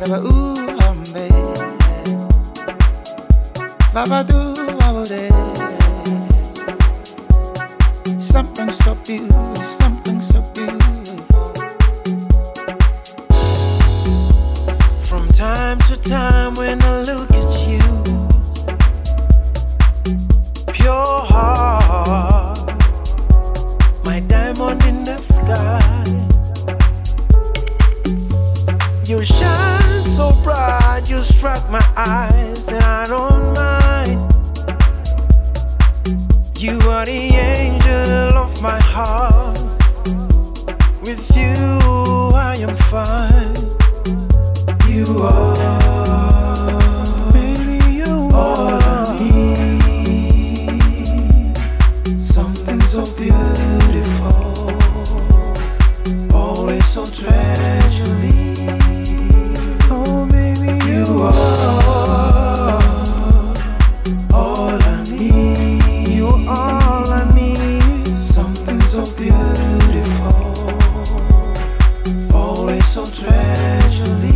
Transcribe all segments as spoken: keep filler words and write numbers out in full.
ba ooh hambe baba do babode. Something so beautiful, something so beautiful. From time to time when I look at you, pure heart, my diamond in the sky. You shine so bright, you struck my eyes, and I don't mind. You are the angel of my heart. With you I am fine. You are, baby, you all I need. Something so beautiful, always so treasury. Oh, baby, you are all I need. You are all I need. Something so beautiful, always so treasury.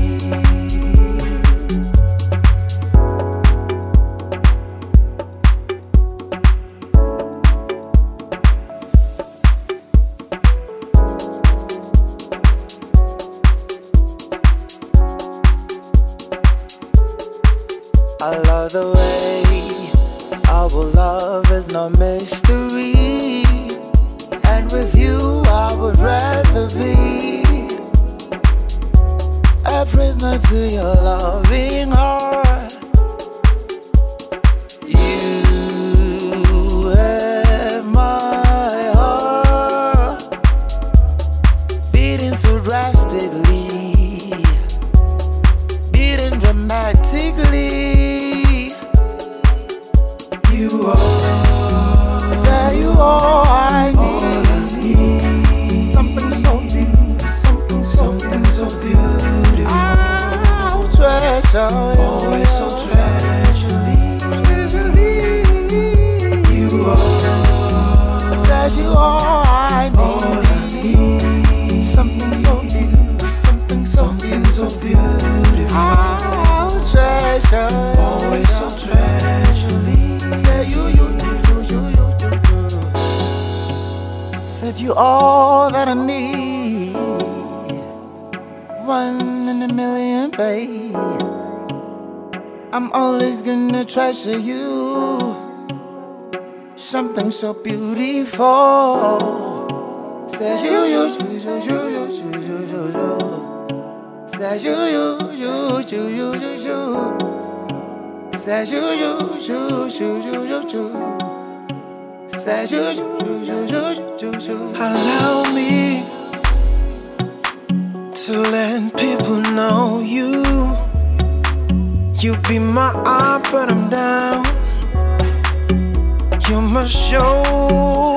I love the way our love is no mystery, and with you I would rather be a prisoner to your loving heart. You have my heart beating so drastically, beating dramatically. You are, say you all I need. all I need. Something so beautiful, something so Something so beautiful, oh, treasure, always so treasury. You are, say you all I all I need. Something so beautiful, something so something so beautiful, oh, treasure, always so treasury. say you, you, you, you, you, you, you. Said you all that I need. One in a million, babe. I'm always gonna treasure you. Something so beautiful. Said you, you, you, you, you, you, you, you, you, you. Said you, you, you, you, you, you, you. Said you, you, you, you, you, you, you. Said you, you, you, you, you, you, you. Allow me to let people know you. You be my up, but I'm down. You're my show.